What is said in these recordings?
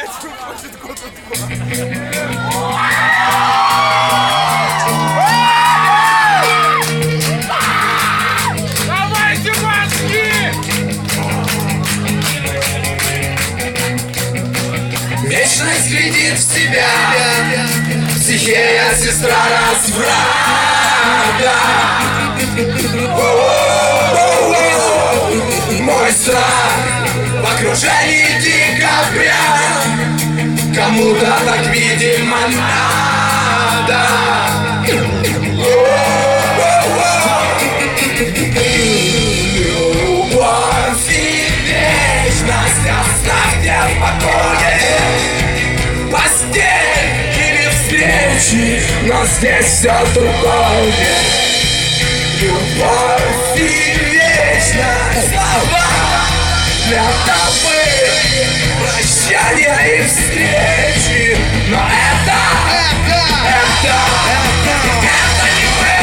Давайте, мальчики! Вечность глядит в тебя, стихия, сестра разврата. Мой страх в окружении декабря, кому-то так, видимо, надо. Любовь и вечность оставьте в покое. Постель или встречи, но здесь все другое. Любовь и вечность, слова для толпы, прощания и встречи, но это не мы.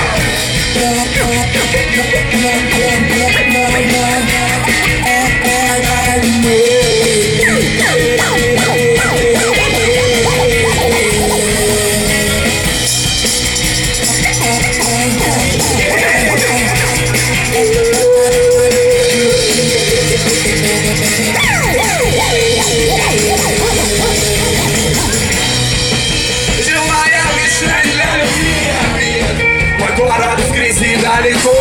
Живая мишень для любви, мой город в грязи далеко.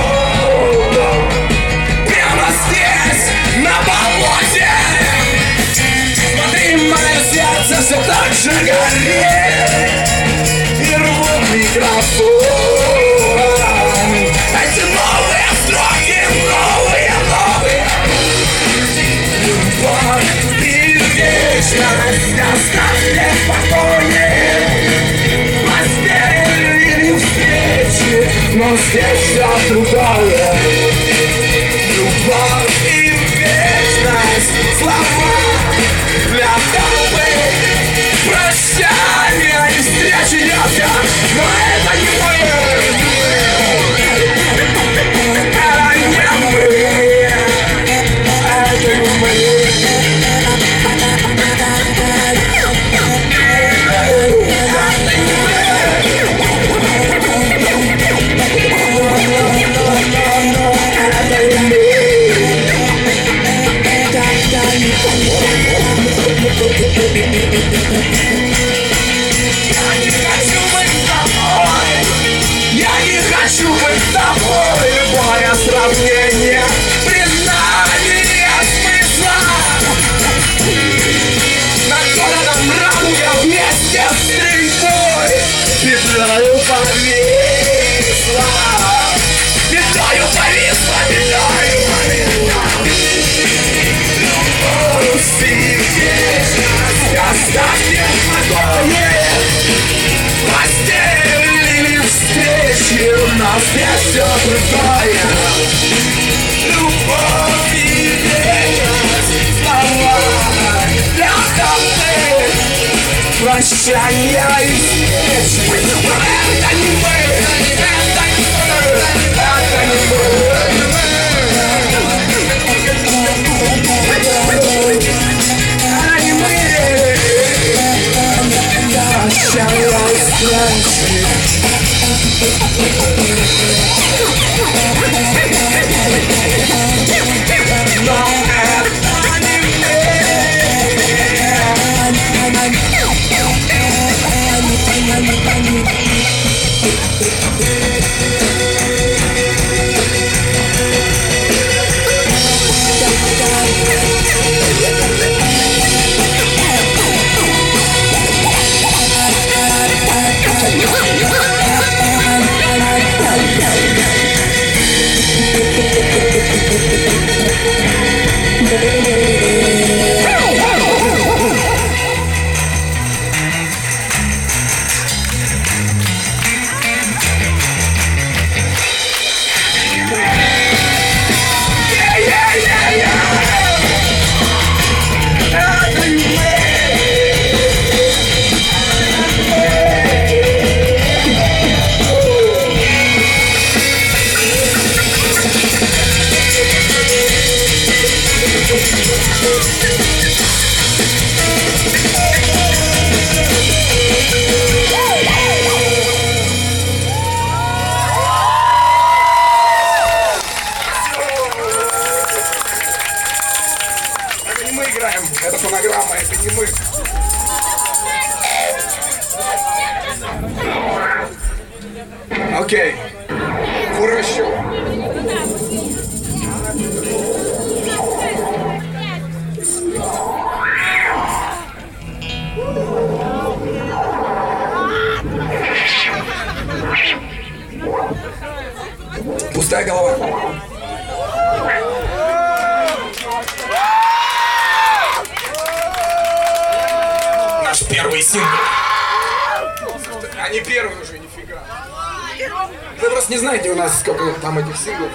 Прямо здесь, на болоте, смотри, мое сердце все так же горит, и рвут микрофон. Эти новые строки, новые. Любовь и вечность оставьте в покое. Постель или встречи, но здесь все другое. Любовь и вечность, слова для толпы, прощания и встречи, детка, но это не мы. Я не хочу быть с тобой. Любое сравнение, признание смысла. Над городом радуга вместе с стрельбой петлёю повисла. Петлёю повисла. Любовь и вечность оставьте в покое. Постель или встречи, но здесь все другое. Любовь и вечность, слова для толпы, прощания и встречи, но это не мы, это не мы, это не мы. Это не мы играем, это фонограмма, это не мы. Окей, хорошо. Пустая голова. Наш первый сингл. Они первые уже, нифига. Вы просто не знаете у нас сколько там этих синглов.